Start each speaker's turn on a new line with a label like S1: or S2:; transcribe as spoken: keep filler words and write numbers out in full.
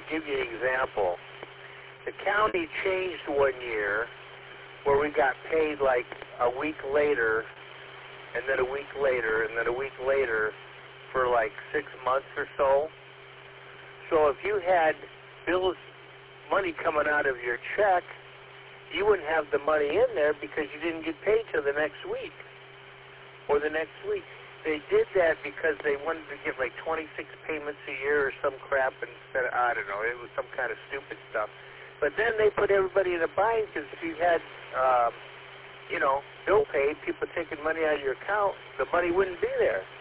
S1: give you an example. The county changed one year where we got paid like a week later, and then a week later, and then a week later for like six months or so. So if you had bills, money coming out of your check, you wouldn't have the money in there because you didn't get paid till the next week or the next week. They did that because they wanted to get like twenty-six payments a year or some crap instead of, I don't know, it was some kind of stupid stuff. But then they put everybody in a bind because if you had, um, you know, bill paid, people taking money out of your account, the money wouldn't be there.